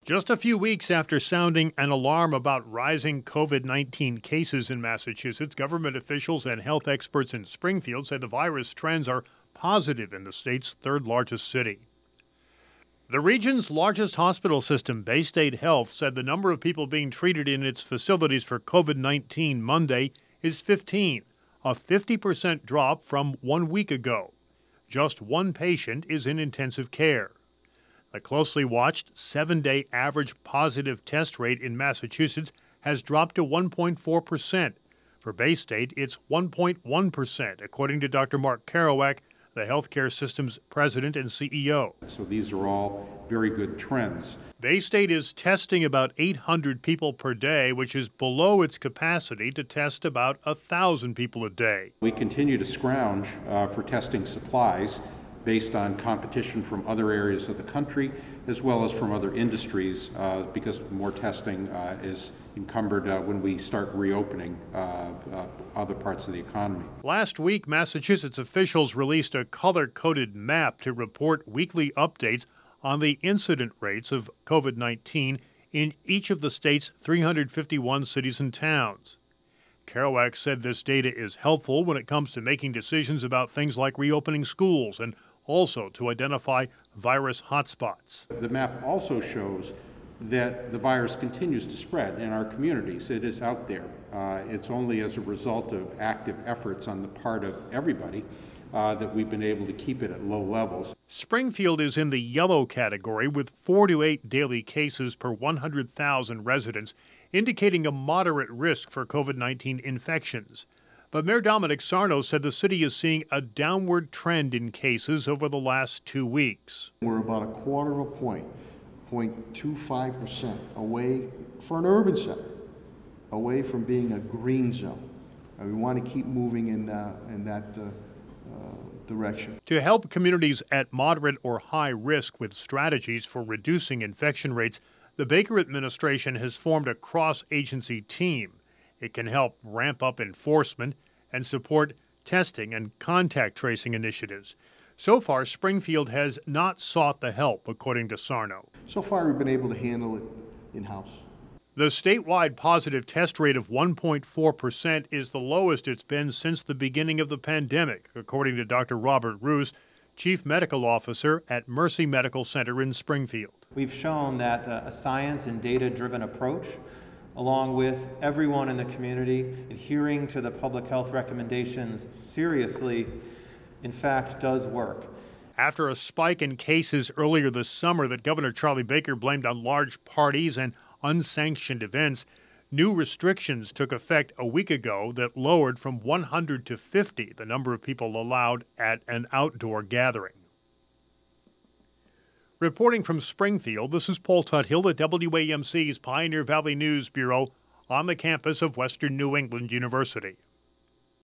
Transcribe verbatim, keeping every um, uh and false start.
Just a few weeks after sounding an alarm about rising COVID nineteen cases in Massachusetts, government officials and health experts in Springfield say the virus trends are positive in the state's third largest city. The region's largest hospital system, Baystate Health, said the number of people being treated in its facilities for COVID nineteen Monday is fifteen, a fifty percent drop from one week ago. Just one patient is in intensive care. The closely watched seven-day average positive test rate in Massachusetts has dropped to one point four percent. For Baystate, it's one point one percent, according to Doctor Mark Kerouac, the healthcare system's president and C E O. So these are all very good trends. Baystate is testing about eight hundred people per day, which is below its capacity to test about one thousand people a day. We continue to scrounge uh, for testing supplies based on competition from other areas of the country as well as from other industries uh, because more testing uh, is encumbered uh, when we start reopening uh, uh, other parts of the economy. Last week, Massachusetts officials released a color-coded map to report weekly updates on the incident rates of COVID nineteen in each of the state's three hundred fifty-one cities and towns. Kerouac said this data is helpful when it comes to making decisions about things like reopening schools and also to identify virus hotspots. The map also shows that the virus continues to spread in our communities. It is out there. Uh, it's only as a result of active efforts on the part of everybody uh, that we've been able to keep it at low levels. Springfield is in the yellow category with four to eight daily cases per one hundred thousand residents, indicating a moderate risk for COVID nineteen infections. But Mayor Dominic Sarno said the city is seeing a downward trend in cases over the last two weeks. We're about a quarter of a point, zero point two five percent away for an urban center, away from being a green zone. And we want to keep moving in, uh, in that uh, uh, direction. To help communities at moderate or high risk with strategies for reducing infection rates, the Baker administration has formed a cross-agency team. It can help ramp up enforcement and support testing and contact tracing initiatives. So far, Springfield has not sought the help, according to Sarno. So far, we've been able to handle it in-house. The statewide positive test rate of one point four percent is the lowest it's been since the beginning of the pandemic, according to Doctor Robert Roos, Chief Medical Officer at Mercy Medical Center in Springfield. We've shown that uh, a science and data-driven approach, along with everyone in the community adhering to the public health recommendations seriously, in fact, does work. After a spike in cases earlier this summer that Governor Charlie Baker blamed on large parties and unsanctioned events, new restrictions took effect a week ago that lowered from one hundred to fifty the number of people allowed at an outdoor gathering. Reporting from Springfield, this is Paul Tuthill at W A M C's Pioneer Valley News Bureau on the campus of Western New England University.